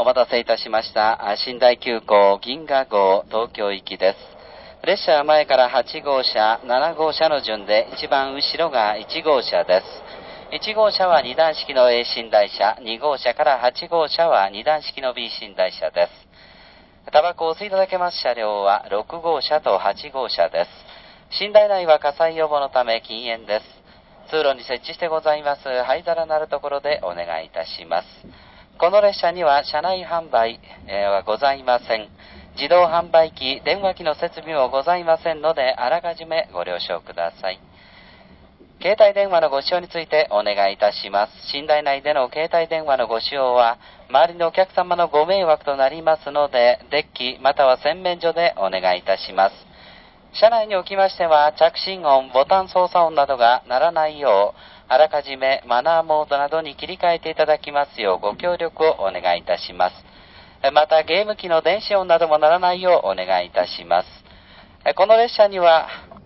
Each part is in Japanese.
お待たせいたしました。寝台急行銀河号東京行きです。列車は前から8号車、7号車の順で一番後ろが1号車です。1号車は2段式の A 寝台車、2号車から8号車は2段式の B 寝台車です。タバコをお吸いいただけます車両は6号車と8号車です。寝台内は火災予防のため禁煙です。通路に設置してございます灰皿のあるところでお願いいたします。この列車には車内販売はございません。自動販売機、電話機の設備もございませんので、あらかじめご了承ください。携帯電話のご使用についてお願いいたします。寝台内での携帯電話のご使用は、周りのお客様のご迷惑となりますので、デッキまたは洗面所でお願いいたします。車内におきましては、着信音、ボタン操作音などが鳴らないよう、あらかじめマナーモードなどに切り替えていただきますようご協力をお願いいたします。また、ゲーム機の電子音なども鳴らないようお願いいたします。この列車には、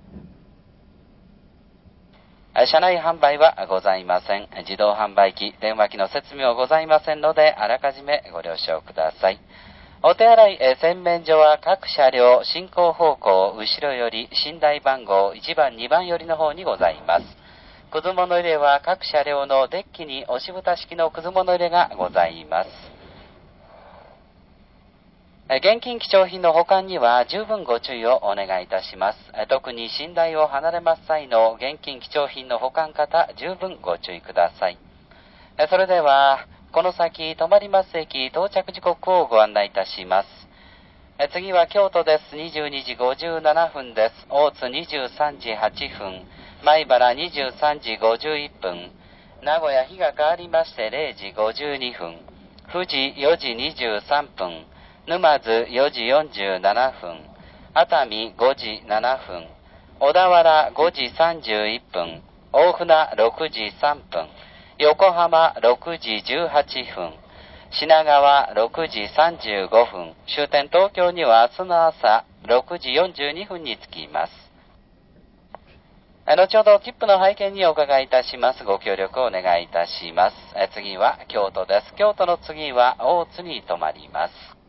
車内販売はございません。自動販売機、電話機の設備もございませんので、あらかじめご了承ください。お手洗い、洗面所は各車両、進行方向、後ろより、寝台番号1番、2番よりの方にございます。くず物入れは各車両のデッキに押し蓋式のくず物入れがございます。現金貴重品の保管には十分ご注意をお願いいたします。特に寝台を離れます際の現金貴重品の保管方、十分ご注意ください。それでは、この先、止まります駅到着時刻をご案内いたします。次は京都です。22時57分です。大津23時8分。米原23時51分。名古屋日が変わりまして0時52分。富士4時23分。沼津4時47分。熱海5時7分。小田原5時31分。大船6時3分。横浜6時18分。品川6時35分。終点東京には明日の朝6時42分に着きます。後ほど切符の拝見にお伺いいたします。ご協力をお願いいたします。次は京都です。京都の次は大津に停まります。